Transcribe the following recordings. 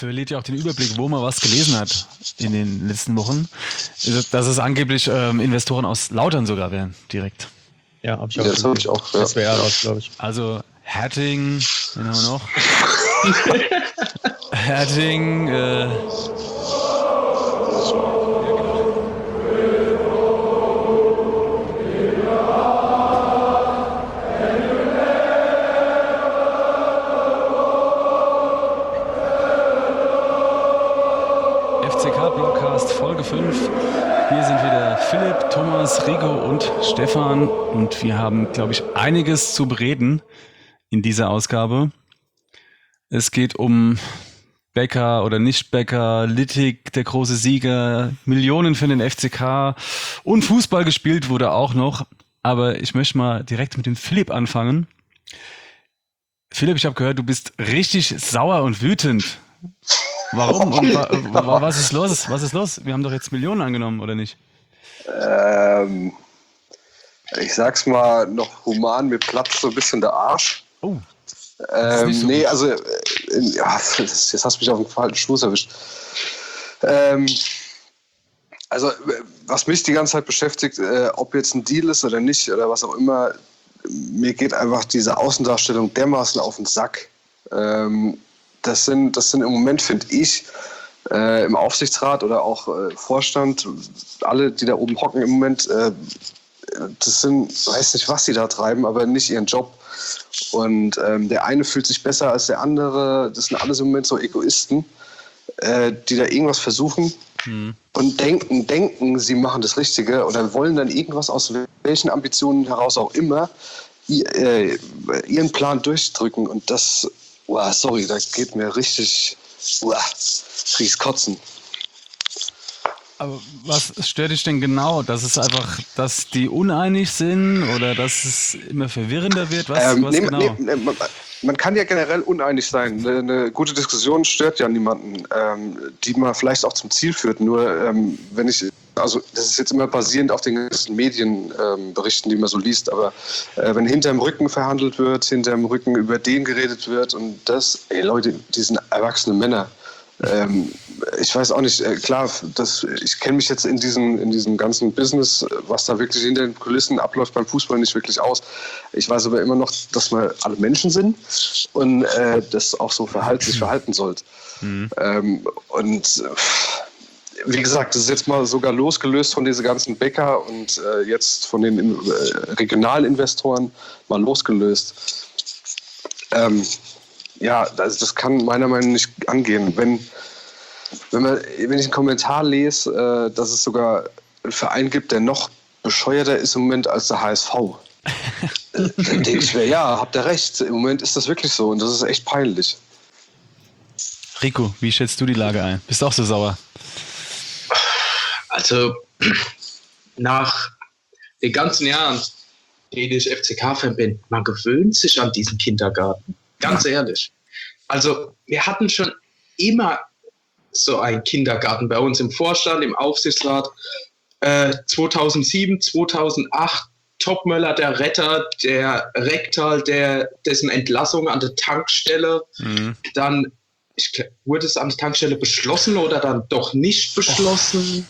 verliert ja auch den Überblick, wo man was gelesen hat in den letzten Wochen. Dass es angeblich Investoren aus Lautern sogar wären, direkt. Ja, habe ich auch. Das habe ich auch. Das wäre was, glaube ich. Also Herting, wen haben wir noch? Herting, FCK-Broadcast Folge 5. Hier sind wieder Philipp, Thomas, Rico und Stefan und wir haben, glaube ich, einiges zu bereden in dieser Ausgabe. Es geht um Becker oder Nicht-Becker, Littig, der große Sieger, Millionen für den FCK und Fußball gespielt wurde auch noch. Aber ich möchte mal direkt mit dem Philipp anfangen. Philipp, ich habe gehört, du bist richtig sauer und wütend. Warum? Und was ist los? Was ist los? Wir haben doch jetzt Millionen angenommen, oder nicht? Ich sag's mal noch human, mir platzt so ein bisschen der Arsch. Oh. Nee, gut. Also, ja, jetzt hast du mich auf den falschen Fuß erwischt. Also, was mich die ganze Zeit beschäftigt, ob jetzt ein Deal ist oder nicht, oder was auch immer, mir geht einfach diese Außendarstellung dermaßen auf den Sack. Das sind im Moment, finde ich, im Aufsichtsrat oder auch Vorstand, alle, die da oben hocken im Moment, das sind, weiß nicht, was sie da treiben, aber nicht ihren Job. Und der eine fühlt sich besser als der andere. Das sind alles im Moment so Egoisten, die da irgendwas versuchen und denken, sie machen das Richtige oder wollen dann irgendwas aus welchen Ambitionen heraus auch immer ihren Plan durchdrücken. Und das, sorry, da geht mir richtig, krieg's Kotzen. Aber was stört dich denn genau? Dass es einfach, dass die uneinig sind oder dass es immer verwirrender wird? Was genau? Man kann ja generell uneinig sein. Eine gute Diskussion stört ja niemanden, die man vielleicht auch zum Ziel führt. Nur das ist jetzt immer basierend auf den ganzen Medienberichten, die man so liest, aber wenn hinterm Rücken verhandelt wird, hinterm Rücken über den geredet wird und das, Leute, die sind erwachsene Männer. Ich weiß auch nicht, klar, ich kenne mich jetzt in diesem ganzen Business, was da wirklich hinter den Kulissen abläuft beim Fußball, nicht wirklich aus. Ich weiß aber immer noch, dass wir alle Menschen sind und das auch so sich verhalten sollte. Und wie gesagt, das ist jetzt mal sogar losgelöst von diesen ganzen Bäcker und jetzt von den regionalen Investoren mal losgelöst. Ja, das kann meiner Meinung nach nicht angehen. Wenn ich einen Kommentar lese, dass es sogar einen Verein gibt, der noch bescheuerter ist im Moment als der HSV, dann denke ich mir, ja, habt ihr recht. Im Moment ist das wirklich so und das ist echt peinlich. Rico, wie schätzt du die Lage ein? Bist du auch so sauer? Also, nach den ganzen Jahren, die ich FCK-Fan bin, man gewöhnt sich an diesen Kindergarten. Ganz ehrlich. Also wir hatten schon immer so einen Kindergarten bei uns im Vorstand, im Aufsichtsrat. 2007, 2008, Topmöller, der Retter, der Rektal, dessen Entlassung an der Tankstelle. Dann wurde es an der Tankstelle beschlossen oder dann doch nicht beschlossen.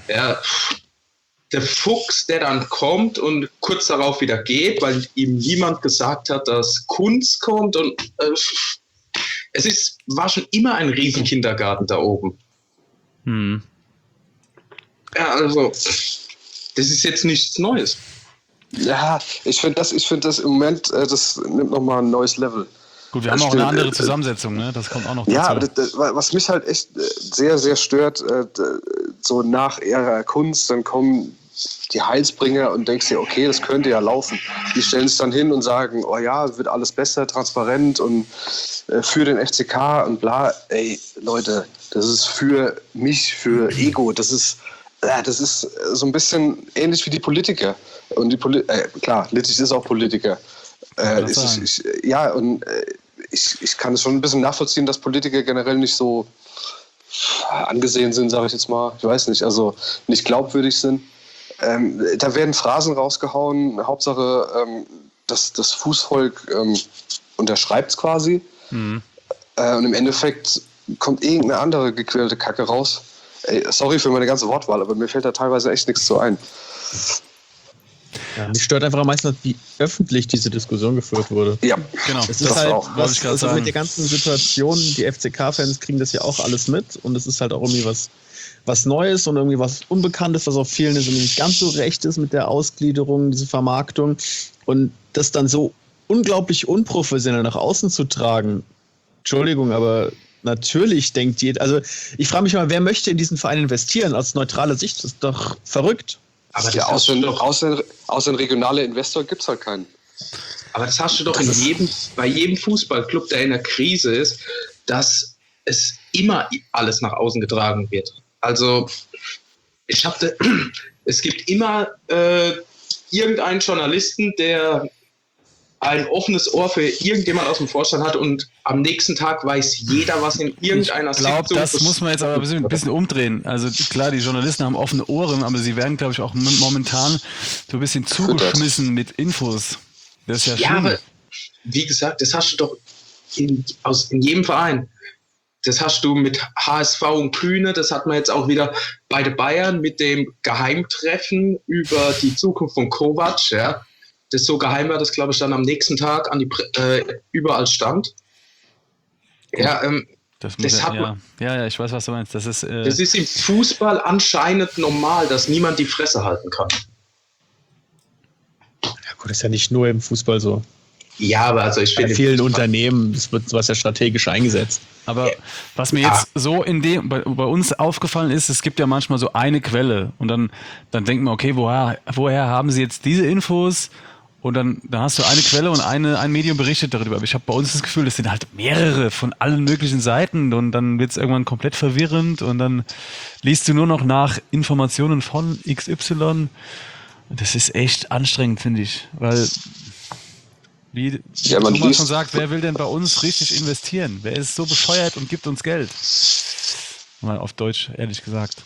Der Fuchs, der dann kommt und kurz darauf wieder geht, weil ihm niemand gesagt hat, dass Kunst kommt. Und war schon immer ein Riesenkindergarten da oben. Ja, also, das ist jetzt nichts Neues. Ja, ich finde das im Moment, das nimmt nochmal ein neues Level. Gut, wir haben auch eine andere Zusammensetzung, ne? Das kommt auch noch dazu. Ja, was mich halt echt sehr, sehr stört, so nach Ära Kunst, dann kommen die Heilsbringer und denkst dir, okay, das könnte ja laufen. Die stellen sich dann hin und sagen, oh ja, wird alles besser, transparent und für den FCK und bla. Ey, Leute, das ist für mich, für Ego, das ist so ein bisschen ähnlich wie die Politiker. Und klar, Littig ist auch Politiker. Ich kann es schon ein bisschen nachvollziehen, dass Politiker generell nicht so angesehen sind, sage ich jetzt mal. Ich weiß nicht, also nicht glaubwürdig sind. Da werden Phrasen rausgehauen. Hauptsache, das Fußvolk unterschreibt es quasi. Und im Endeffekt kommt irgendeine andere gequälte Kacke raus. Ey, sorry für meine ganze Wortwahl, aber mir fällt da teilweise echt nichts zu ein. Ja, mich stört einfach am meisten, wie öffentlich diese Diskussion geführt wurde. Ja, Genau. Es ist halt, auch, wollte ich gerade sagen. mit der ganzen Situation, die FCK-Fans kriegen das ja auch alles mit und es ist halt auch irgendwie was Neues und irgendwie was Unbekanntes, was auf vielen irgendwie nicht ganz so recht ist mit der Ausgliederung, diese Vermarktung und das dann so unglaublich unprofessionell nach außen zu tragen. Entschuldigung, aber natürlich denkt jeder, also ich frage mich mal, wer möchte in diesen Verein investieren aus neutraler Sicht? Das ist doch verrückt. Aber das ja, hast du doch, außer ein regionaler Investor gibt es halt keinen. aber das hast du doch bei jedem Fußballclub, der in der Krise ist, dass es immer alles nach außen getragen wird. Also es gibt immer irgendeinen Journalisten, der ein offenes Ohr für irgendjemand aus dem Vorstand hat und am nächsten Tag weiß jeder, was in irgendeiner Ich glaube, Sitzung das muss man jetzt aber ein bisschen umdrehen. Also klar, die Journalisten haben offene Ohren, aber sie werden, glaube ich, auch momentan so ein bisschen zugeschmissen mit Infos. Das ist ja schlimm. aber wie gesagt, das hast du doch in jedem Verein. Das hast du mit HSV und Kühne, das hat man jetzt auch wieder bei den Bayern mit dem Geheimtreffen über die Zukunft von Kovac, ja. Das so geheim war, das glaube ich dann am nächsten Tag überall stand. Ja, ja, ich weiß, was du meinst. Das ist im Fußball anscheinend normal, dass niemand die Fresse halten kann. Ja gut, ist ja nicht nur im Fußball so. Ja, aber also ich finde... Bei vielen Unternehmen, das wird sowas ja strategisch eingesetzt. Aber was mir jetzt so bei uns aufgefallen ist, es gibt ja manchmal so eine Quelle und dann denkt man, okay, woher haben sie jetzt diese Infos? Und dann hast du eine Quelle und ein Medium berichtet darüber. Aber ich habe bei uns das Gefühl, das sind halt mehrere von allen möglichen Seiten und dann wird es irgendwann komplett verwirrend und dann liest du nur noch nach Informationen von XY. Das ist echt anstrengend, finde ich, weil wie Thomas schon sagt, wer will denn bei uns richtig investieren? Wer ist so bescheuert und gibt uns Geld? Mal auf Deutsch, ehrlich gesagt.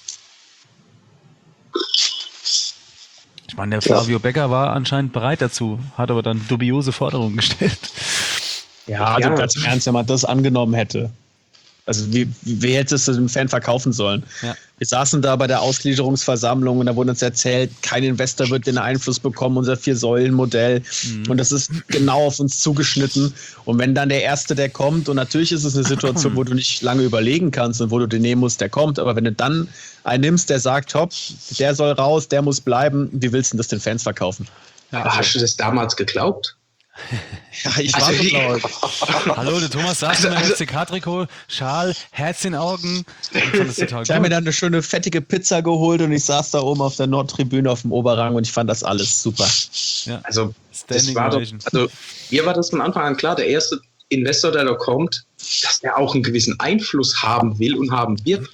Ich meine, der Flavio Becker war anscheinend bereit dazu, hat aber dann dubiose Forderungen gestellt. Ja, also ganz im Ernst, wenn man das angenommen hätte. Also wie hätte es dem Fan verkaufen sollen? Ja. Wir saßen da bei der Ausgliederungsversammlung und da wurde uns erzählt, kein Investor wird den Einfluss bekommen, unser 4-Säulen-Modell. Und das ist genau auf uns zugeschnitten. Und wenn dann der Erste, der kommt, und natürlich ist es eine Situation, wo du nicht lange überlegen kannst und wo du den nehmen musst, der kommt, aber wenn du dann einen nimmst, der sagt, hopp, der soll raus, der muss bleiben, wie willst du das den Fans verkaufen? Ja, aber hast du das damals geglaubt? Ja, ich war so laut. Hallo, der Thomas saß in einem FCK-Trikot, Schal, Herz in den Augen. Ich habe mir dann eine schöne fettige Pizza geholt und ich saß da oben auf der Nordtribüne auf dem Oberrang und ich fand das alles super. Ja. Also, mir war das von Anfang an klar, der erste Investor, der da kommt, dass der auch einen gewissen Einfluss haben will und haben wird.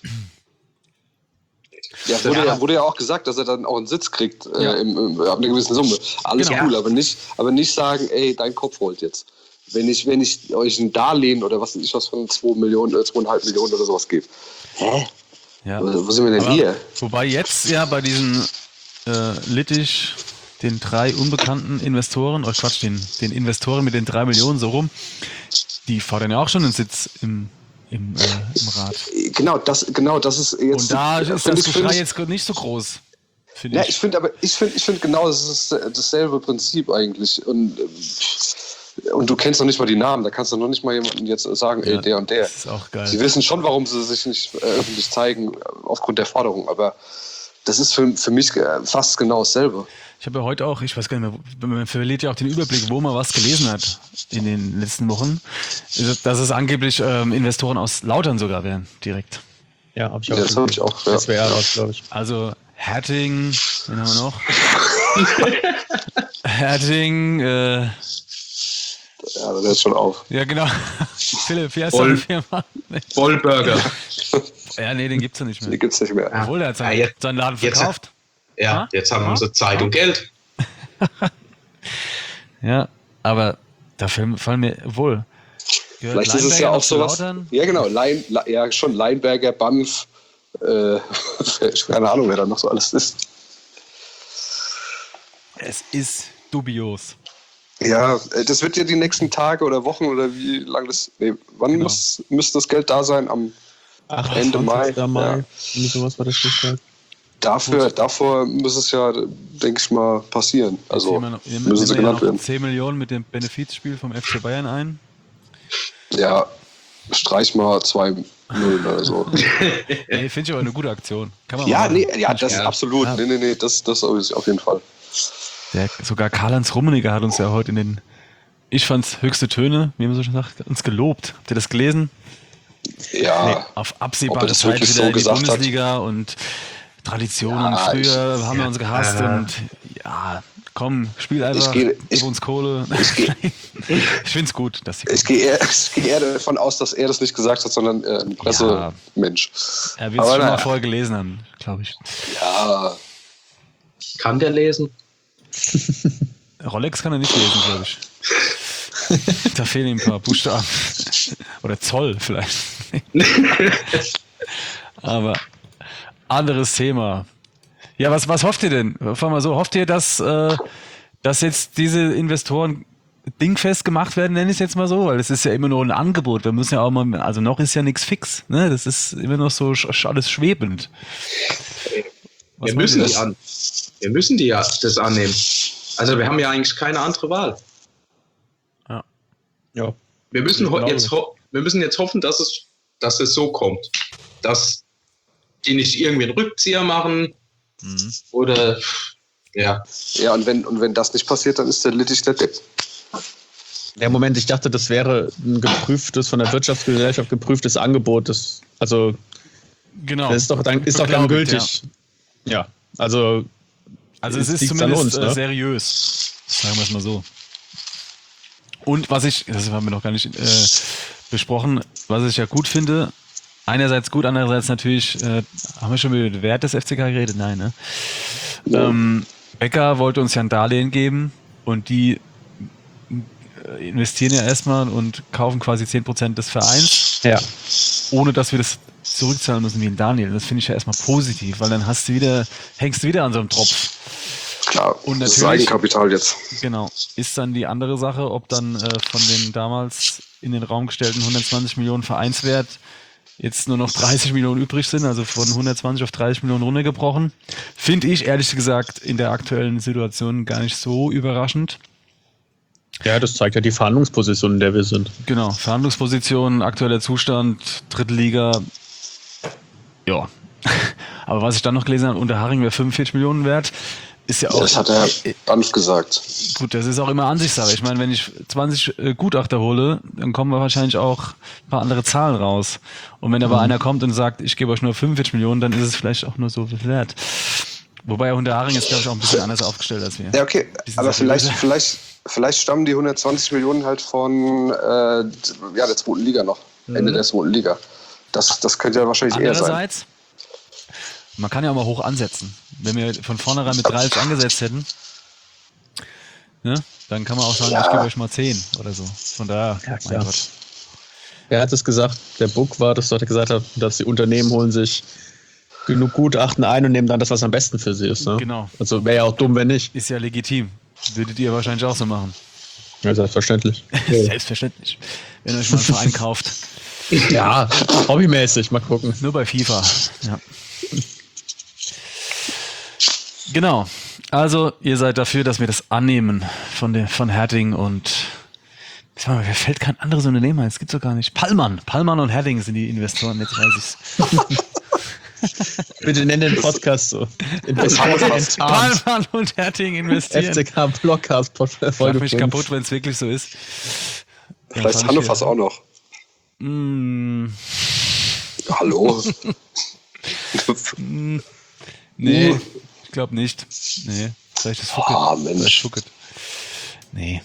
Ja, wurde ja auch gesagt, dass er dann auch einen Sitz kriegt ab einer gewissen Summe. Alles cool, aber nicht sagen, ey, dein Kopf rollt jetzt. Wenn ich euch ein Darlehen oder was von 2,5 Millionen oder sowas gebe. Hä? Ja. Wo sind wir denn hier? Wobei jetzt ja bei diesen Littich, den 3 unbekannten Investoren, den Investoren mit den 3 Millionen so rum, die fordern ja auch schon einen Sitz im Rat. Genau, das ist jetzt. Und da ist das Geschrei jetzt nicht so groß. Ja, ich finde genau, das ist dasselbe Prinzip eigentlich. Und du kennst noch nicht mal die Namen, da kannst du noch nicht mal jemanden jetzt sagen, ey, der und der. Das ist auch geil. Sie wissen schon, warum sie sich nicht öffentlich zeigen, aufgrund der Forderung, aber das ist für mich fast genau dasselbe. Ich habe ja heute auch, ich weiß gar nicht mehr, man verliert ja auch den Überblick, wo man was gelesen hat in den letzten Wochen, dass es angeblich Investoren aus Lautern sogar wären, direkt. Ja, habe ich auch. Das habe ich auch. Das wäre raus, glaube ich. Also Herting, wen haben wir noch? Herting, ja, das hört schon auf. Ja, genau. Philipp, wie heißt deine Firma? Vollburger. Ja, nee, den gibt's ja nicht mehr. Den gibt's nicht mehr. Obwohl, er hat seinen Laden verkauft. Jetzt haben wir unsere Zeit und Geld. Ja, aber da fallen mir wohl. Vielleicht ist es ja auch sowas. Ja, genau. Schon Leinberger, Banff. Keine Ahnung, wer da noch so alles ist. Es ist dubios. Ja, das wird ja die nächsten Tage oder Wochen oder wie lange das. Nee, wann müsste das Geld da sein? Am Ende Mai. Ja. Sowas war das Stichwort. Davor muss es ja, denke ich mal, passieren. Also müssen sie genannt werden. 10 Millionen mit dem Benefizspiel vom FC Bayern ein. Ja, streich mal 2-0 oder so. Nee, finde ich aber eine gute Aktion. Kann man das ist absolut. Ja. Nee, das auf jeden Fall. Sogar Karl-Heinz Rummenigge hat uns ja heute ich fand's höchste Töne, wie man so schon sagt, uns gelobt. Habt ihr das gelesen? Ja. Auf absehbare Zeit wieder in die Bundesliga und Traditionen. Früher haben wir uns gehasst und komm, spiel einfach, gib uns Kohle. Ich find's gut, dass ich gehe eher davon aus, dass er das nicht gesagt hat, sondern ein Pressemensch. Er wird es schon mal vorher gelesen haben, glaube ich. Ja. Kann der lesen? Rolex kann er nicht lesen, glaube ich. Da fehlen ihm ein paar Buchstaben. Oder Zoll vielleicht. Aber anderes Thema. Ja, was hofft ihr denn? Fangen wir so, hofft ihr, dass jetzt diese Investoren dingfest gemacht werden, nenne ich es jetzt mal so? Weil es ist ja immer nur ein Angebot. Wir müssen ja auch mal, also noch ist ja nichts fix. Ne? Das ist immer noch so alles schwebend. Wir müssen das annehmen. Also wir haben ja eigentlich keine andere Wahl. Ja. Wir müssen jetzt hoffen, dass es so kommt. Dass die nicht irgendwie einen Rückzieher machen oder ja. Ja, und wenn das nicht passiert, dann ist der Littich der Depp. Ja, Moment, ich dachte, das wäre ein geprüftes, von der Wirtschaftsgesellschaft geprüftes Angebot. Das ist doch dann gültig. Ja, also es ist zumindest seriös, sagen wir es mal so. Und das haben wir noch gar nicht besprochen, was ich ja gut finde, einerseits gut, andererseits natürlich, haben wir schon über den Wert des FCK geredet? Nein, ne? Ja. Becker wollte uns ja ein Darlehen geben und die investieren ja erstmal und kaufen quasi 10% des Vereins, ohne dass wir das zurückzahlen müssen wie ein Daniel. Das finde ich ja erstmal positiv, weil dann hängst du wieder an so einem Tropf. Klar, und das ist Eigenkapital jetzt. Genau. Ist dann die andere Sache, ob dann von den damals in den Raum gestellten 120 Millionen Vereinswert jetzt nur noch 30 Millionen übrig sind, also von 120 auf 30 Millionen runtergebrochen. Finde ich ehrlich gesagt in der aktuellen Situation gar nicht so überraschend. Ja, das zeigt ja die Verhandlungsposition, in der wir sind. Genau, Verhandlungsposition, aktueller Zustand, dritte Liga. Ja. Aber was ich dann noch gelesen habe, Unterhaching wäre 45 Millionen wert. Ist ja auch, das hat er Banff gesagt. Gut, das ist auch immer Ansichtssache. Ich meine, wenn ich 20 Gutachter hole, dann kommen wir wahrscheinlich auch ein paar andere Zahlen raus. Und wenn aber einer kommt und sagt, ich gebe euch nur 45 Millionen, dann ist es vielleicht auch nur so viel wert. Wobei Unterhaching ist, glaube ich, auch ein bisschen anders aufgestellt als wir. Ja, okay. Aber vielleicht stammen die 120 Millionen halt von der zweiten Liga noch. Ende der zweiten Liga. Das könnte ja wahrscheinlich eher sein. Andererseits, man kann ja auch mal hoch ansetzen. Wenn wir von vornherein mit 30 angesetzt hätten, ne, dann kann man auch sagen, ich gebe euch mal 10 oder so. Von daher, mein Gott. Wer hat es gesagt? Der Buck war das, was er gesagt hat, dass die Unternehmen holen sich genug Gutachten ein und nehmen dann das, was am besten für sie ist. Ne? Genau. Also wäre ja auch dumm, wenn nicht. Ist ja legitim. Würdet ihr wahrscheinlich auch so machen. Ja, selbstverständlich. Selbstverständlich. Wenn ihr euch mal einen Verein kauft. Ja, hobbymäßig, mal gucken. Nur bei FIFA. Ja. Genau. Also, ihr seid dafür, dass wir das annehmen von Herting und mir fällt kein anderes Unternehmen ein. Es gibt's doch gar nicht. Pallmann und Herting sind die Investoren, jetzt weiß ich's. Bitte nenn den Podcast so. Pallmann und Herting investieren. FCK Blockcast Folge 5. Schlag mich kaputt, wenn es wirklich so ist. Vielleicht Hannover auch noch. Hallo? Nee, ich glaube nicht. Nee, vielleicht ist Fucket. Ah, Mensch. Nee.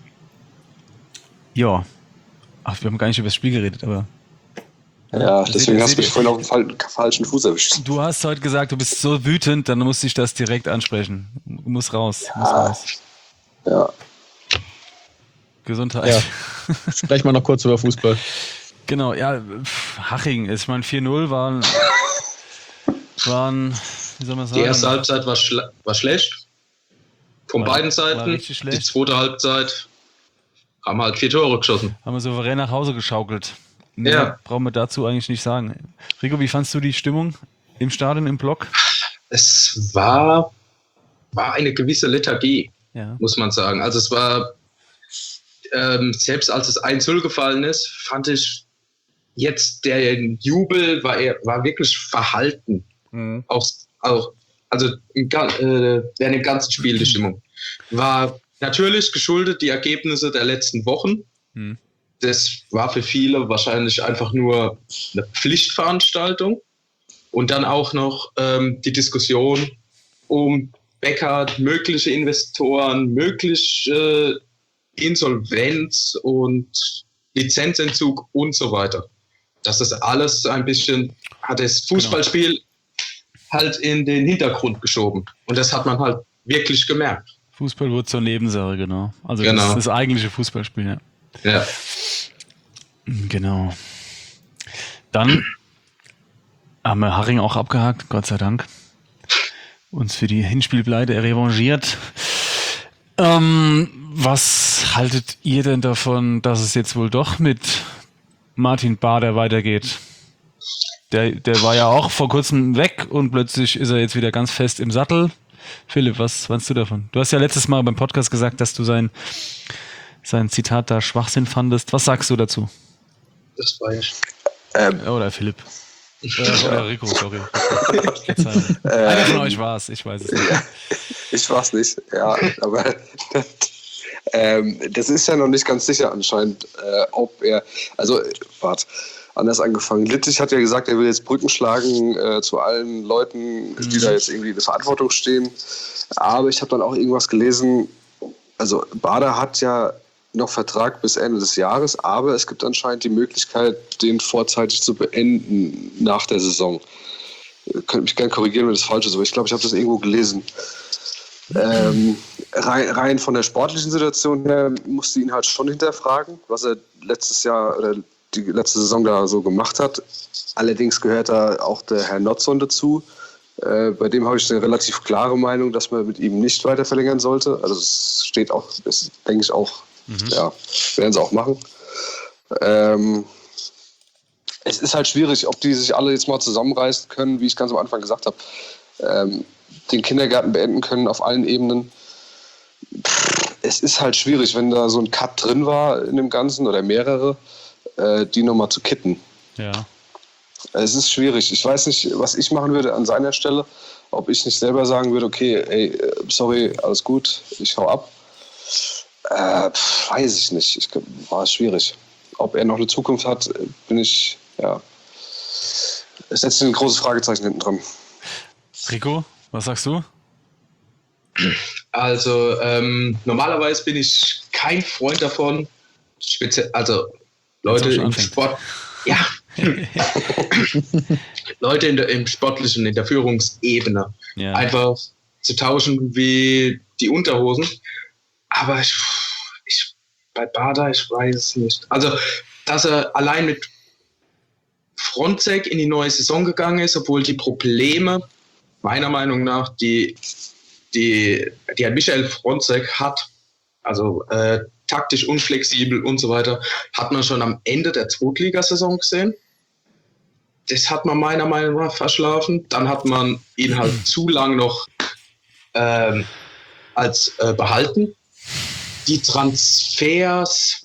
Ja. Ach, wir haben gar nicht über das Spiel geredet, aber... Ja, deswegen hast du mich vorhin auf dem falschen Fuß erwischt. Du hast heute gesagt, du bist so wütend, dann musste ich das direkt ansprechen. Muss raus. Ja. Gesundheit. Ja. Sprechen wir noch kurz über Fußball. Genau, ja, Haching, ich meine 4-0 waren, wie soll man sagen? Die erste Halbzeit war schlecht. von beiden Seiten. Die zweite Halbzeit haben halt 4 Tore geschossen. Haben wir souverän nach Hause geschaukelt. Ja. Brauchen wir dazu eigentlich nicht sagen. Rico, wie fandst du die Stimmung im Stadion, im Block? Es war eine gewisse Lethargie, muss man sagen. Also es war, selbst als es 1-0 gefallen ist, fand ich jetzt der Jubel war wirklich verhalten. Mhm. Also während dem ganzen Spiel die Stimmung. War natürlich geschuldet die Ergebnisse der letzten Wochen. Mhm. Das war für viele wahrscheinlich einfach nur eine Pflichtveranstaltung. Und dann auch noch die Diskussion um Beckert, mögliche Investoren, mögliche Insolvenz und Lizenzentzug und so weiter. Das ist alles ein bisschen, hat das Fußballspiel halt in den Hintergrund geschoben. Und das hat man halt wirklich gemerkt. Fußball wird zur Nebensache, genau. Also genau. Das eigentliche Fußballspiel, ja. Genau. Dann haben wir Haring auch abgehakt, Gott sei Dank. Uns für die Hinspielpleite revanchiert. Was haltet ihr denn davon, dass es jetzt wohl doch mit Martin Bader weitergeht? Der war ja auch vor kurzem weg und plötzlich ist er jetzt wieder ganz fest im Sattel. Philipp, was meinst du davon? Du hast ja letztes Mal beim Podcast gesagt, dass du sein Zitat da Schwachsinn fandest. Was sagst du dazu? Das war ich. Oder Philipp. Oder Rico, sorry. Einer von euch war es, ich weiß es nicht. Ich war es nicht, ja, aber das ist ja noch nicht ganz sicher anscheinend, ob er, anders angefangen. Littich hat ja gesagt, er will jetzt Brücken schlagen zu allen Leuten, die da jetzt irgendwie in der Verantwortung stehen, aber ich habe dann auch irgendwas gelesen, also Bader hat ja noch Vertrag bis Ende des Jahres, aber es gibt anscheinend die Möglichkeit, den vorzeitig zu beenden nach der Saison. Könnt mich gerne korrigieren, wenn das falsch ist, aber ich glaube, ich habe das irgendwo gelesen. Rein von der sportlichen Situation her musste ihn halt schon hinterfragen, was er letztes Jahr oder die letzte Saison da so gemacht hat. Allerdings gehört da auch der Herr Notzon dazu. Bei dem habe ich eine relativ klare Meinung, dass man mit ihm nicht weiter verlängern sollte. Also es steht auch, das denke ich auch, ja, werden sie auch machen. Es ist halt schwierig, ob die sich alle jetzt mal zusammenreißen können, wie ich ganz am Anfang gesagt habe, den Kindergarten beenden können auf allen Ebenen. Es ist halt schwierig, wenn da so ein Cut drin war in dem Ganzen oder mehrere, die nochmal zu kitten. Ja. Es ist schwierig. Ich weiß nicht, was ich machen würde an seiner Stelle, ob ich nicht selber sagen würde, okay, ey, sorry, alles gut, ich hau ab. Weiß ich nicht. War schwierig. Ob er noch eine Zukunft hat, es setzt ein großes Fragezeichen hinten dran. Rico, was sagst du? Also normalerweise bin ich kein Freund davon, Leute im Sport, ja, Leute im Sportlichen, in der Führungsebene einfach zu tauschen wie die Unterhosen. Aber bei Bader, ich weiß es nicht. Also, dass er allein mit Fronzek in die neue Saison gegangen ist, obwohl die Probleme, meiner Meinung nach, die ein Michael Fronzek hat, also taktisch unflexibel und so weiter, hat man schon am Ende der Zweitligasaison gesehen. Das hat man meiner Meinung nach verschlafen. Dann hat man ihn halt zu lang noch als behalten. Die Transfers,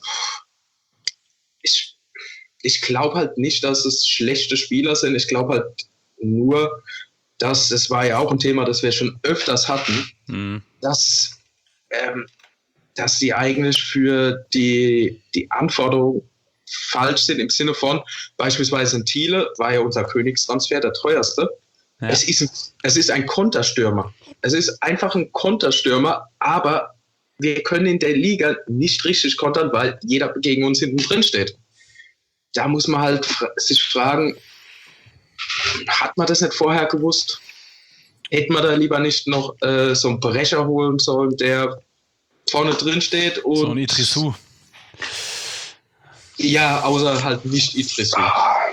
ich glaube halt nicht, dass es schlechte Spieler sind. Ich glaube halt nur, dass, es war ja auch ein Thema, das wir schon öfters hatten, dass die eigentlich für die Anforderungen falsch sind, im Sinne von, beispielsweise ein Thiele war ja unser Königstransfer, der teuerste. Ja. Es ist ein Konterstürmer. Es ist einfach ein Konterstürmer, aber wir können in der Liga nicht richtig kontern, weil jeder gegen uns hinten drin steht. Da muss man halt sich fragen, hat man das nicht vorher gewusst? Hätte man da lieber nicht noch so einen Brecher holen sollen, der vorne drin steht? Und so ein Idrissou. Ja, außer halt nicht Idrissou.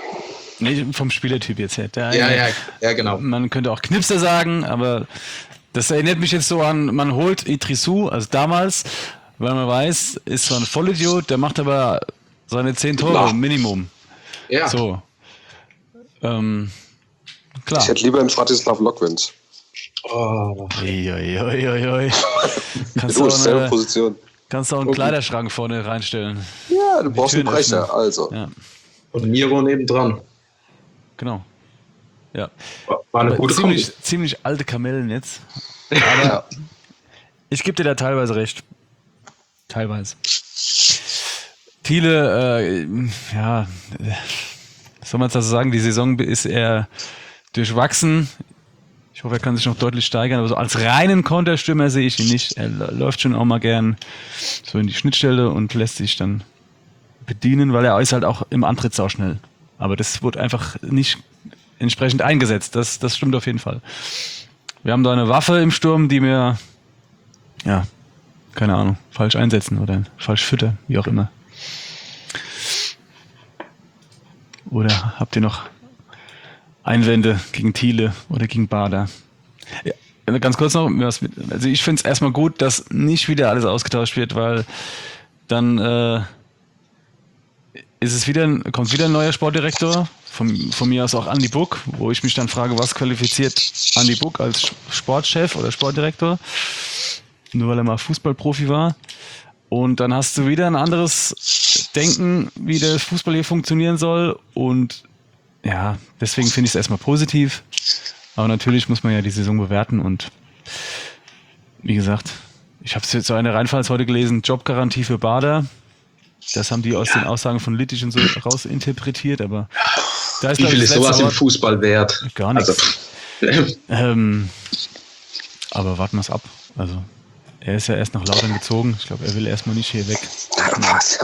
Nee, vom Spielertyp jetzt her. Ja, genau. Man könnte auch Knipser sagen, aber Das erinnert mich jetzt so an, man holt Idrissou, also damals, weil man weiß, ist zwar ein Vollidiot, der macht aber seine 10 Tore Minimum. Ja. So. Klar. Ich hätte lieber einen Vratislav Lokvins. Oh. Oi. Position. Kannst du auch einen Kleiderschrank vorne reinstellen. Ja, du brauchst einen Brecher, also. Ja. Und Miro nebendran. Genau. Ja. War eine gute ziemlich alte Kamellen jetzt. Aber ich gebe dir da teilweise recht. Teilweise. Thiele, soll man das sagen, die Saison ist eher durchwachsen. Ich hoffe, er kann sich noch deutlich steigern, aber so als reinen Konterstürmer sehe ich ihn nicht. Er läuft schon auch mal gern so in die Schnittstelle und lässt sich dann bedienen, weil er ist halt auch im Antritt sau schnell. Aber das wird einfach nicht entsprechend eingesetzt. Das stimmt auf jeden Fall. Wir haben da eine Waffe im Sturm, die wir, keine Ahnung, falsch einsetzen oder falsch füttern, wie auch immer. Oder habt ihr noch Einwände gegen Thiele oder gegen Bader? Ja, ganz kurz noch, also ich finde es erstmal gut, dass nicht wieder alles ausgetauscht wird, weil dann kommt wieder ein neuer Sportdirektor, von mir aus auch Andi Buck, wo ich mich dann frage, was qualifiziert Andi Buck als Sportchef oder Sportdirektor? Nur weil er mal Fußballprofi war. Und dann hast du wieder ein anderes Denken, wie der Fußball hier funktionieren soll. Und ja, deswegen finde ich es erstmal positiv. Aber natürlich muss man ja die Saison bewerten. Und wie gesagt, ich habe es jetzt so eine Rheinpfalz heute gelesen, Jobgarantie für Bader. Das haben die aus den Aussagen von Littich und so rausinterpretiert. Aber da ist, wie viel ist sowas im Fußball wert? Gar nichts. Aber warten wir es ab. Also er ist ja erst nach Lautern gezogen. Ich glaube, er will erstmal nicht hier weg. Was?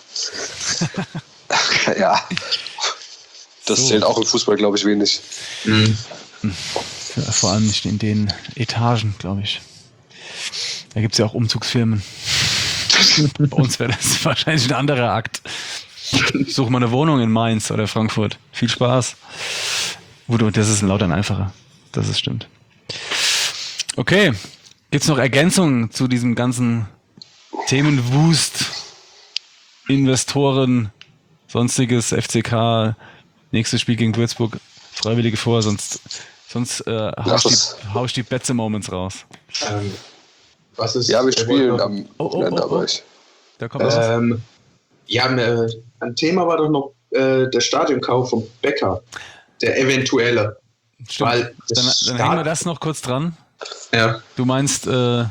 Ja. Das zählt auch im Fußball, glaube ich, wenig. Mhm. Vor allem nicht in den Etagen, glaube ich. Da gibt es ja auch Umzugsfirmen. Bei uns wäre das wahrscheinlich ein anderer Akt. Ich suche mal eine Wohnung in Mainz oder Frankfurt. Viel Spaß. Gut, und das ist in Lautern einfacher. Das ist stimmt. Okay. Gibt es noch Ergänzungen zu diesem ganzen Themenwust? Investoren, sonstiges, FCK, nächstes Spiel gegen Würzburg, Freiwillige vor, sonst hau ich die Betze-Moments raus. Was ist? Ja, wir spielen am Wochenende. Da kommt was. Ein Thema war doch noch der Stadionkauf von Becker, der eventuelle. Stimmt. Weil dann hängen wir das noch kurz dran. Ja. Du meinst, also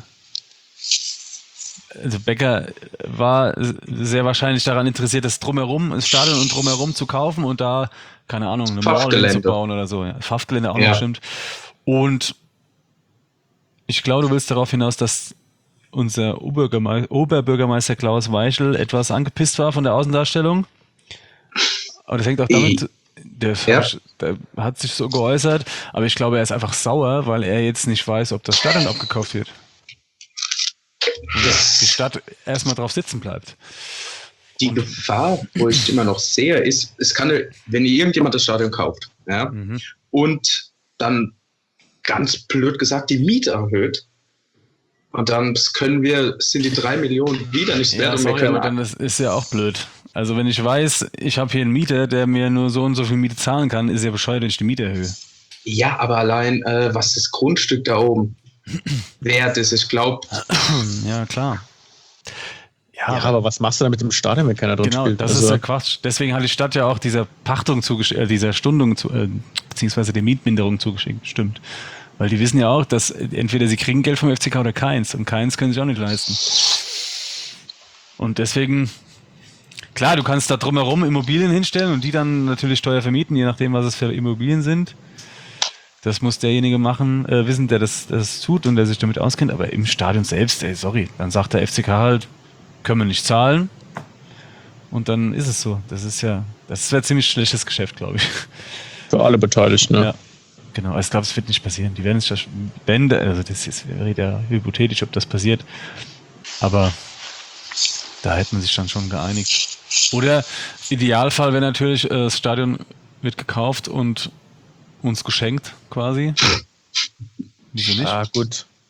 Becker war sehr wahrscheinlich daran interessiert, das Stadion und drumherum zu kaufen und da, keine Ahnung, eine Mauer zu bauen oder so. Ja, Pfaffgelände auch noch stimmt. Und ich glaube, du willst darauf hinaus, dass unser Oberbürgermeister Klaus Weichel etwas angepisst war von der Außendarstellung. Aber das hängt auch damit... Der hat sich so geäußert, aber ich glaube, er ist einfach sauer, weil er jetzt nicht weiß, ob das Stadion abgekauft wird. Und die Stadt erstmal drauf sitzen bleibt. Die Gefahr, wo ich immer noch sehe, ist, wenn irgendjemand das Stadion kauft, und dann ganz blöd gesagt die Miete erhöht, und dann sind die 3 Millionen wieder nicht wert. Aber dann ist ja auch blöd. Also wenn ich weiß, ich habe hier einen Mieter, der mir nur so und so viel Miete zahlen kann, ist ja bescheuert, wenn ich die Miete erhöhe. Ja, aber allein, was das Grundstück da oben wert ist, ich glaube... Ja, klar. Ja, aber was machst du da mit dem Stadion, wenn keiner drin spielt? Genau, das ist ja Quatsch. Deswegen hat die Stadt ja auch dieser Pachtung dieser Stundung, beziehungsweise der Mietminderung zugeschickt. Stimmt. Weil die wissen ja auch, dass entweder sie kriegen Geld vom FCK oder keins. Und keins können sie auch nicht leisten. Und deswegen... Klar, du kannst da drumherum Immobilien hinstellen und die dann natürlich teuer vermieten, je nachdem, was es für Immobilien sind. Das muss derjenige wissen, der das tut und der sich damit auskennt. Aber im Stadion selbst, dann sagt der FCK halt, können wir nicht zahlen. Und dann ist es so. Das wäre ziemlich schlechtes Geschäft, glaube ich. Für alle Beteiligten, ne? Ja, genau. Also ich glaube, es wird nicht passieren. Die werden es das wäre ja hypothetisch, ob das passiert. Aber da hätte man sich dann schon geeinigt. Oder Idealfall wäre natürlich, das Stadion wird gekauft und uns geschenkt quasi. Wieso nicht? Ja, gut.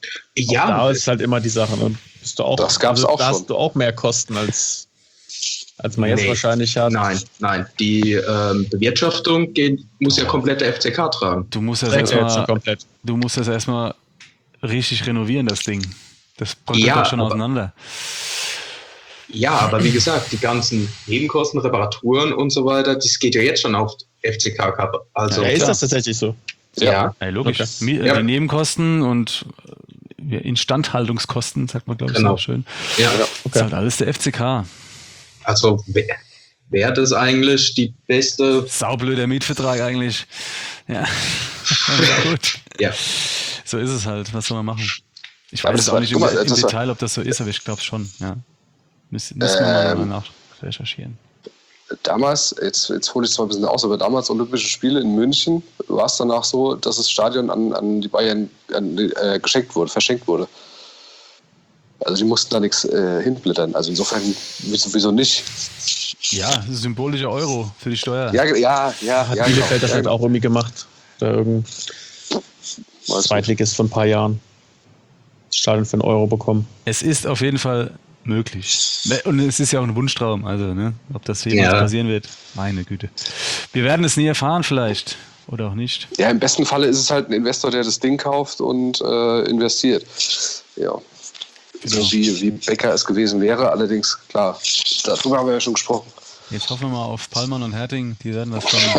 Ja, da ist halt immer die Sache. Ne? Das gab's auch da schon. hast du auch mehr Kosten, als man jetzt wahrscheinlich hat. Nein. Die Bewirtschaftung muss ja komplett der FCK tragen. Du musst das erstmal richtig renovieren, das Ding. Das bröckelt doch schon auseinander. Ja, aber wie gesagt, die ganzen Nebenkosten, Reparaturen und so weiter, das geht ja jetzt schon auf FCK-Kappe. Also, ist das tatsächlich so? Ja. Logisch. Okay. Die Nebenkosten und Instandhaltungskosten, sagt man, glaube ich, so schön. Ja. Das ist halt alles der FCK. Also wäre das eigentlich die beste... Saublöder Mietvertrag eigentlich. Ja. Gut. Ja. So ist es halt. Was soll man machen? Ich Aber weiß das auch war- nicht guck mal, im das war- Detail, ob das so ist, aber ich glaube schon. Ja. Müssen wir mal nach recherchieren. Damals, jetzt hole ich es mal ein bisschen aus, aber damals Olympische Spiele in München war es danach so, dass das Stadion an die Bayern verschenkt wurde. Also die mussten da nichts hinblättern. Also insofern sowieso nicht. Ja, symbolischer Euro für die Steuer. Ja, Hat Bielefeld das halt auch irgendwie gemacht. Da irgendein Zweitligist von ein paar Jahren das Stadion für 1 Euro bekommen. Es ist auf jeden Fall möglich. Und es ist ja auch ein Wunschtraum. Also, ne, ob das jemals passieren wird, meine Güte. Wir werden es nie erfahren vielleicht. Oder auch nicht. Ja, im besten Falle ist es halt ein Investor, der das Ding kauft und investiert. Ja. Genau. So wie Becker es gewesen wäre. Allerdings, klar, darüber haben wir ja schon gesprochen. Jetzt hoffen wir mal auf Pallmann und Herting. Die werden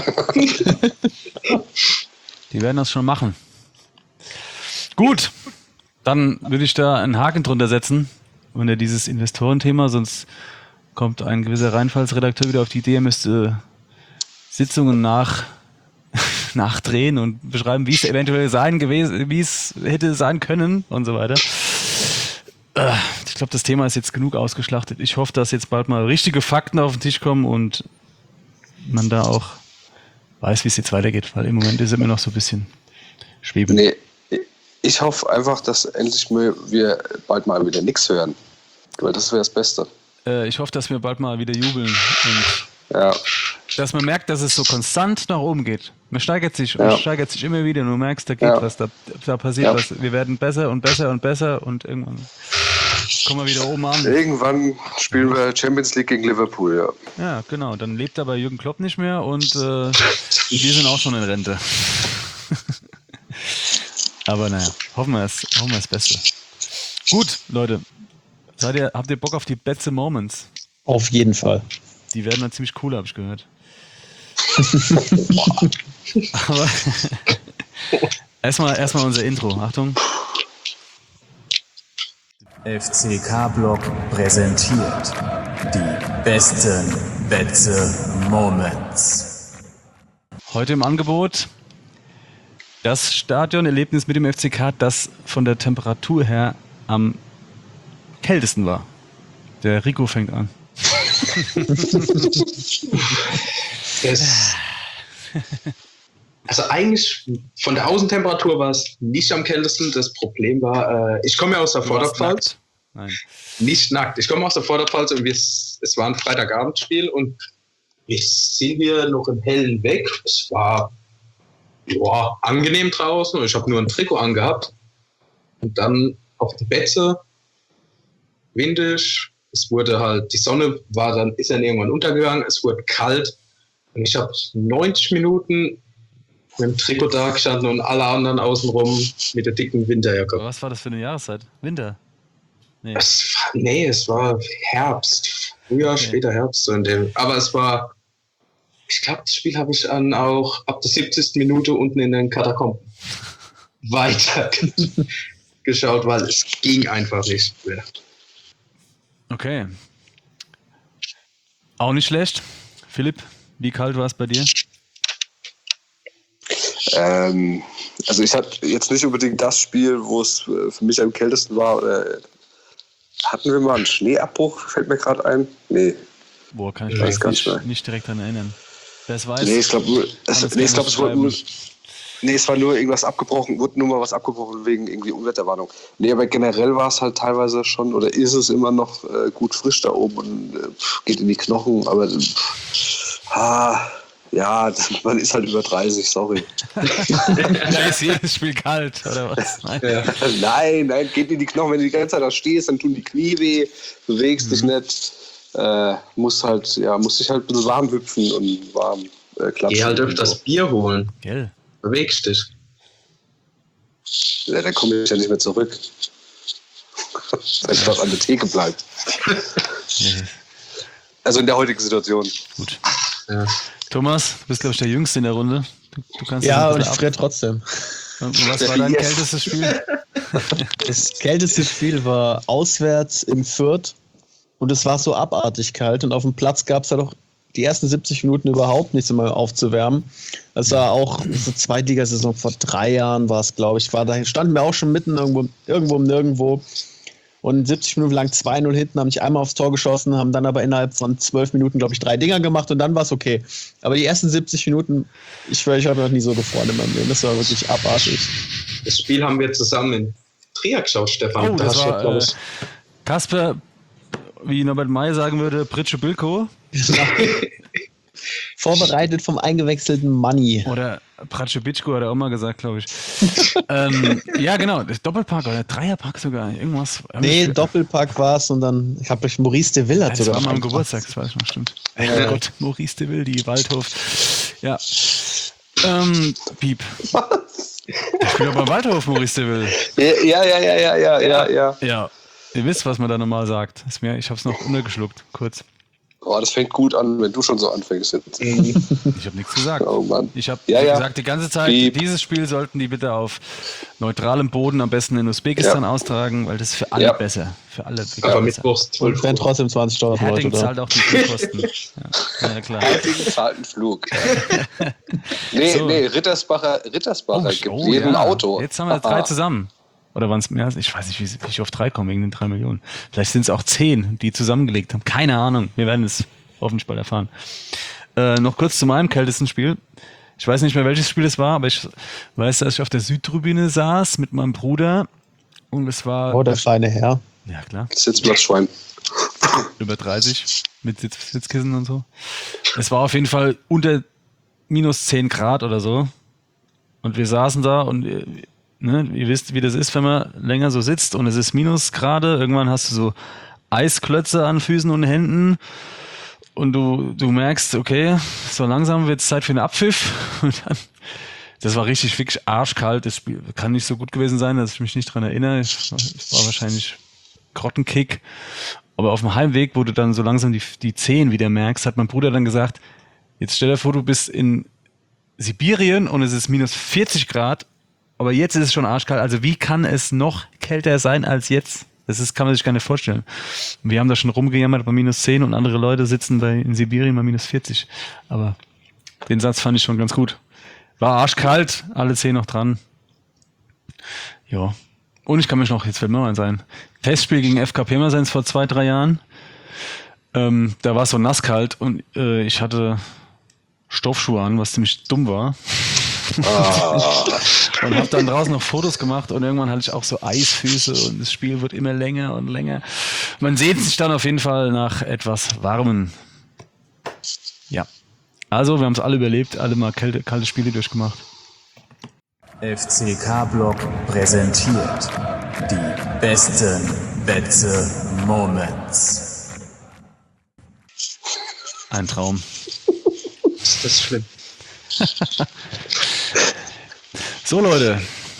das schon machen. Gut, dann würde ich da einen Haken drunter setzen unter dieses Investorenthema, sonst kommt ein gewisser Rheinpfalz-Redakteur wieder auf die Idee, er müsste Sitzungen nachdrehen und beschreiben, wie es eventuell wie es hätte sein können und so weiter. Ich glaube, das Thema ist jetzt genug ausgeschlachtet. Ich hoffe, dass jetzt bald mal richtige Fakten auf den Tisch kommen und man da auch weiß, wie es jetzt weitergeht, weil im Moment ist es immer noch so ein bisschen schwebend. Nee, ich hoffe einfach, dass endlich wir bald mal wieder nichts hören. Weil das wäre das Beste. Ich hoffe, dass wir bald mal wieder jubeln und dass man merkt, dass es so konstant nach oben geht. Man steigert sich und steigert sich immer wieder und du merkst, da geht was, da passiert was. Wir werden besser und besser und besser und irgendwann kommen wir wieder oben an. Irgendwann spielen wir Champions League gegen Liverpool, ja. Ja, genau. Dann lebt aber Jürgen Klopp nicht mehr und wir sind auch schon in Rente. Aber naja, hoffen wir das Beste. Gut, Leute. Habt ihr Bock auf die Betze Moments? Auf jeden Fall. Die werden dann ziemlich cool, habe ich gehört. Aber erstmal unser Intro. Achtung. FCK-Blog präsentiert die besten Betze Moments. Heute im Angebot das Stadionerlebnis mit dem FCK, das von der Temperatur her am kältesten war. Der Rico fängt an. Also eigentlich von der Außentemperatur war es nicht am kältesten. Das Problem war, ich komme ja aus der Vorderpfalz. Nein. Nicht nackt. Ich komme aus der Vorderpfalz und es war ein Freitagabendspiel und wir sind hier noch im Hellen weg. Es war angenehm draußen und ich habe nur ein Trikot angehabt. Und dann auf die Betze, windig. Es wurde halt, die Sonne ist dann irgendwann untergegangen. Es wurde kalt und ich habe 90 Minuten mit dem Trikot da gestanden und alle anderen außenrum mit der dicken Winterjacke. Aber was war das für eine Jahreszeit? Winter? Nee. Es war Herbst. Früher, später Herbst. So aber es war, ich glaube, das Spiel habe ich dann auch ab der 70. Minute unten in den Katakomben weiter geschaut, weil es ging einfach nicht mehr. Okay. Auch nicht schlecht. Philipp, wie kalt war es bei dir? Also ich hatte jetzt nicht unbedingt das Spiel, wo es für mich am kältesten war. Hatten wir mal einen Schneeabbruch? Fällt mir gerade ein. Nee. Boah, kann ich mich nicht direkt daran erinnern. Wer es weiß. Nee, ich glaube, es war nur irgendwas abgebrochen, wurde nur mal was abgebrochen wegen irgendwie Unwetterwarnung. Nee, aber generell war es halt teilweise schon, oder ist es immer noch gut frisch da oben und geht in die Knochen, aber Ja, man ist halt über 30, sorry. Da ist jedes Spiel kalt, oder was? Nein, geht in die Knochen. Wenn du die ganze Zeit da stehst, dann tun die Knie weh, bewegst dich nicht. Musst dich halt ein bisschen warm hüpfen und warm klatschen. Geh halt öfters so. Bier holen. Gell. Bewegst dich. Ja, dann komme ich ja nicht mehr zurück. Wenn es doch an der Theke bleibt. Also in der heutigen Situation. Gut. Ja. Thomas, du bist, glaube ich, der Jüngste in der Runde. Du kannst ja, und ich friere trotzdem. Und was war dein kältestes Spiel? Das kälteste Spiel war auswärts in Fürth. Und es war so abartig kalt. Und auf dem Platz gab es ja doch die ersten 70 Minuten überhaupt nichts, um mal aufzuwärmen. Das war auch so Zweitligasaison vor 3 Jahren war es, glaube ich. Da standen wir auch schon mitten irgendwo nirgendwo. Und 70 Minuten lang 2-0 hinten, haben nicht einmal aufs Tor geschossen, haben dann aber innerhalb von 12 Minuten, glaube ich, 3 Dinger gemacht und dann war es okay. Aber die ersten 70 Minuten, ich schwöre, ich habe noch nie so gefreut in meinem Leben. Das war wirklich abartig. Das Spiel haben wir zusammen in Trier geschaut, Stefan. Oh, das war Kasper, wie Norbert May sagen würde, Pritsche Bilko. Vorbereitet vom eingewechselten Money. Oder Pratsche Bitschko hat er auch mal gesagt, glaube ich. Ja, genau. Doppelpack oder Dreierpack sogar. Irgendwas. Nee, Doppelpack war es und dann habe ich Maurice de Ville das war mal am Geburtstag, das weiß ich noch, stimmt. Oh Gott, Maurice de Ville, die Waldhof. Ja. Piep. Der spielt aber beim Waldhof, Maurice de Ville. Ja. Ja, ihr wisst, was man da normal sagt. Ich habe es noch untergeschluckt, kurz. Oh, das fängt gut an, wenn du schon so anfängst jetzt. Ich habe nichts gesagt. Oh Mann. Ich habe gesagt die ganze Zeit, dieses Spiel sollten die bitte auf neutralem Boden, am besten in Usbekistan austragen, weil das ist für alle besser. Für alle. Aber mit Wurst. Und wenn trotzdem 20 $, Herting oder? zahlt auch die Flugkosten. Ja, klar. Herting zahlt einen Flug. Nee, Rittersbacher gibt jedem Auto. Jetzt haben wir 3 zusammen. Oder waren es mehr? Ich weiß nicht, wie ich auf 3 komme, wegen den 3 Millionen. Vielleicht sind es auch 10, die zusammengelegt haben. Keine Ahnung. Wir werden es hoffentlich bald erfahren. Noch kurz zu meinem kältesten Spiel. Ich weiß nicht mehr, welches Spiel es war, aber ich weiß, dass ich auf der Südtribüne saß mit meinem Bruder. Und es war... Oh, der feine Herr. Ja, klar. Sitzplatzschwein. Über 30 mit Sitzkissen und so. Es war auf jeden Fall unter minus 10 Grad oder so. Und wir saßen da und... ihr wisst, wie das ist, wenn man länger so sitzt und es ist Minusgrade. Irgendwann hast du so Eisklötze an Füßen und Händen und du merkst, okay, so langsam wird es Zeit für einen Abpfiff. Und dann, das war wirklich arschkalt. Das Spiel kann nicht so gut gewesen sein, dass ich mich nicht dran erinnere. Es war wahrscheinlich Grottenkick. Aber auf dem Heimweg, wo du dann so langsam die Zehen wieder merkst, hat mein Bruder dann gesagt, jetzt stell dir vor, du bist in Sibirien und es ist minus 40 Grad. Aber jetzt ist es schon arschkalt. Also wie kann es noch kälter sein als jetzt? Kann man sich gar nicht vorstellen. Wir haben da schon rumgejammert bei minus 10 und andere Leute sitzen in Sibirien bei minus 40. Aber den Satz fand ich schon ganz gut. War arschkalt, alle 10 noch dran. Ja. Und ich kann mich noch, jetzt fällt mir mal ein, Testspiel gegen FK Pirmasens vor 2-3 Jahren. Da war es so nasskalt und ich hatte Stoffschuhe an, was ziemlich dumm war. Und habe dann draußen noch Fotos gemacht und irgendwann hatte ich auch so Eisfüße und das Spiel wird immer länger und länger. Man sehnt sich dann auf jeden Fall nach etwas Warmen. Ja. Also, wir haben es alle überlebt, alle mal kalte Spiele durchgemacht. FCK-Block präsentiert die besten Betze-Moments. Ein Traum. Ist das schlimm? So, Leute.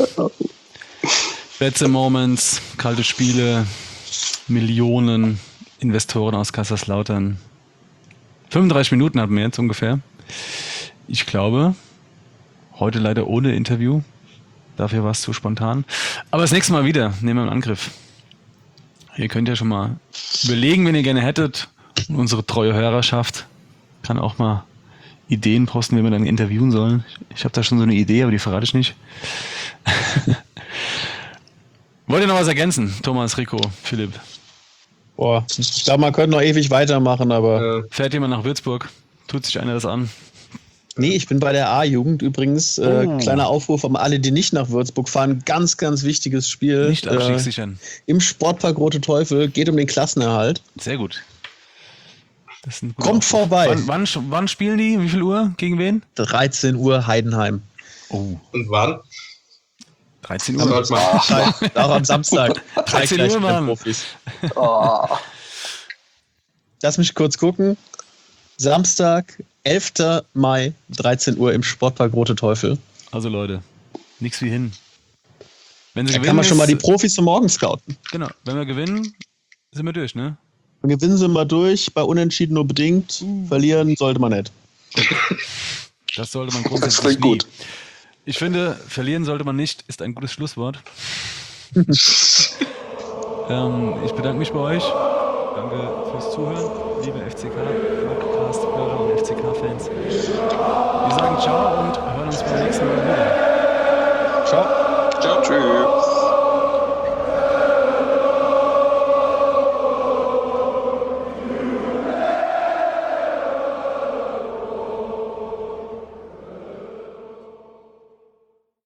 Betze-Moments, kalte Spiele, Millionen, Investoren aus Kaiserslautern. 35 Minuten hatten wir jetzt ungefähr. Ich glaube, heute leider ohne Interview. Dafür war es zu spontan. Aber das nächste Mal wieder. Nehmen wir einen Angriff. Ihr könnt ja schon mal überlegen, wenn ihr gerne hättet. Und unsere treue Hörerschaft kann auch mal Ideen posten, wie wir dann interviewen sollen. Ich habe da schon so eine Idee, aber die verrate ich nicht. Wollt ihr noch was ergänzen? Thomas, Rico, Philipp? Boah, ich glaube, man könnte noch ewig weitermachen, aber... Fährt jemand nach Würzburg? Tut sich einer das an? Nee, ich bin bei der A-Jugend übrigens. Kleiner Aufruf an alle, die nicht nach Würzburg fahren. Ganz, ganz wichtiges Spiel. Nicht abstiegssichern. Im Sportpark Rote Teufel. Geht um den Klassenerhalt. Sehr gut. Kommt vorbei. Wann spielen die? Wie viel Uhr? Gegen wen? 13 Uhr Heidenheim. Oh. Und wann? 13 Uhr. Auch am Samstag. 13 Uhr, Mann. Profis. Lass mich kurz gucken. Samstag, 11. Mai, 13 Uhr im Sportpark Rote Teufel. Also Leute, nichts wie hin. Wenn sie Da gewinnen, kann man schon mal die Profis zum Morgen scouten. Genau, wenn wir gewinnen, sind wir durch, ne? Und gewinnen sie mal durch, bei Unentschieden nur bedingt. Verlieren sollte man nicht. Das sollte man grundsätzlich Das klingt gut. Ich finde, verlieren sollte man nicht, ist ein gutes Schlusswort. Ich bedanke mich bei euch. Danke fürs Zuhören, liebe FCK-Podcast-Hörer und FCK-Fans. Wir sagen ciao und hören uns beim nächsten Mal wieder. Ciao. Ciao. Tschüss.